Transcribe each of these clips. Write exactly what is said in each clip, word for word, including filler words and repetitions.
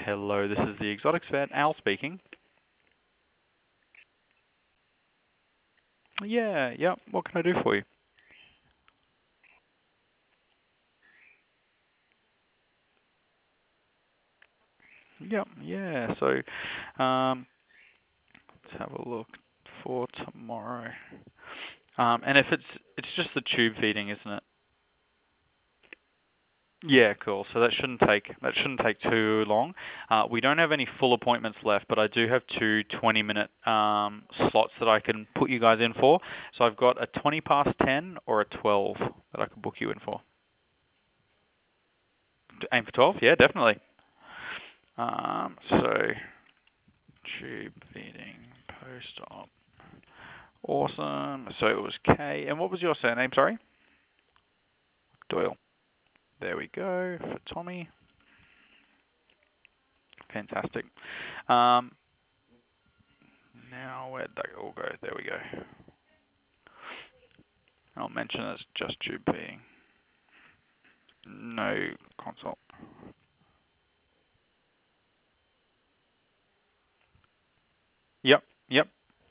Hello, this is the Exotics Vet, Al speaking. Yeah, yeah, what can I do for you? Yep, yeah, so um, let's have a look for tomorrow. Um, and if it's it's just the tube feeding, isn't it? Yeah, cool. So that shouldn't take that shouldn't take too long. Uh, we don't have any full appointments left, but I do have two twenty-minute um, slots that I can put you guys in for. So I've got a twenty past ten or a twelve that I can book you in for. Aim for twelve? Yeah, definitely. Um, so tube feeding post-op. Awesome. So it was K. And what was your surname? Sorry. Doyle. There we go for Tommy. Fantastic. Um, now where'd that all go? There we go. I'll mention it's just tube feeding. No consult. Yep. Yep.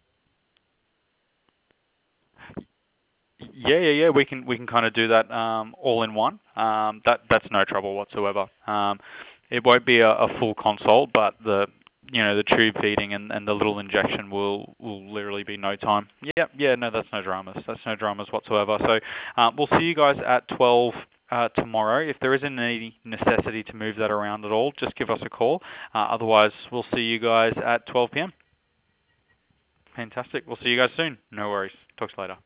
Yeah, yeah, yeah. We can we can kind of do that um, all in one. Um, that that's no trouble whatsoever. Um, it won't be a, a full consult, but the you know the tube feeding and, and the little injection will will literally be no time. Yeah, yeah. No, that's no dramas. That's no dramas whatsoever. So um, we'll see you guys at twelve. Uh, tomorrow. If there isn't any necessity to move that around at all, just give us a call. Uh, otherwise, we'll see you guys at twelve p m. Fantastic. We'll see you guys soon. No worries. Talk to you later.